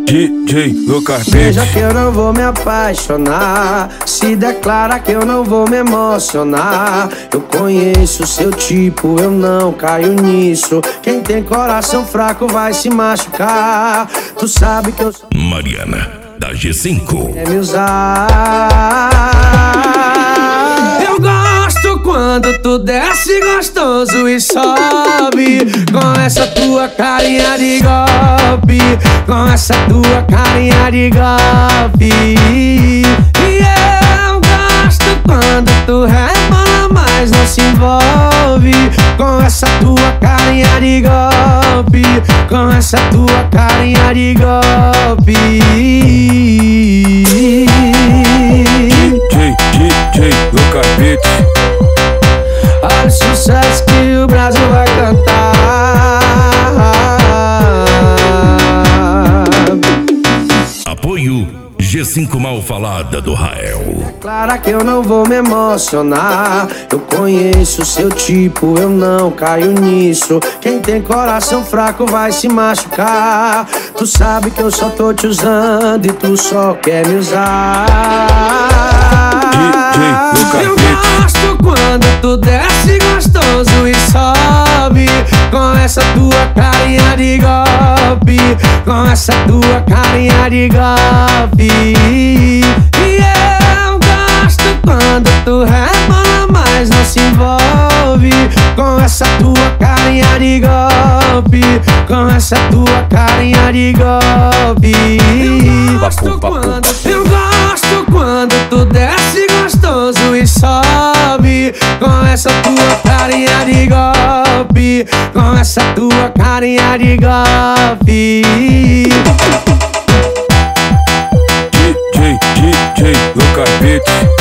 DJ Lucas Beats. Veja que eu não vou me apaixonar, se declara que eu não vou me emocionar. Eu conheço seu tipo, eu não caio nisso. Quem tem coração fraco vai se machucar. Tu sabe que eu sou Mariana, da G5. quer me usar. Eu gosto quando tu desce gostoso e sobe, com essa tua carinha de golpe, com essa tua carinha de golpe. E eu gosto quando tu rebola, mas não se envolve, com essa tua carinha de golpe, com essa tua carinha de golpe. DJ Lucas Beats. Olha o sucesso que o Brasil vai cantar. Apoio G5 Mal Falada do Rael. Clara que eu não vou me emocionar. Eu conheço seu tipo, eu não caio nisso. Quem tem coração fraco vai se machucar. Tu sabe que eu só tô te usando e tu só quer me usar. Eu gosto quando tu desce gostoso e sobe, com essa tua carinha de golpe, com essa tua carinha de golpe. E eu gosto quando tu rebola, mas não se envolve, com essa tua carinha de golpe, com essa tua carinha de golpe. Eu gosto quando tu desce gostoso e sobe, com essa tua carinha de golpe, com essa tua carinha de golpe. DJ Lucas Beats.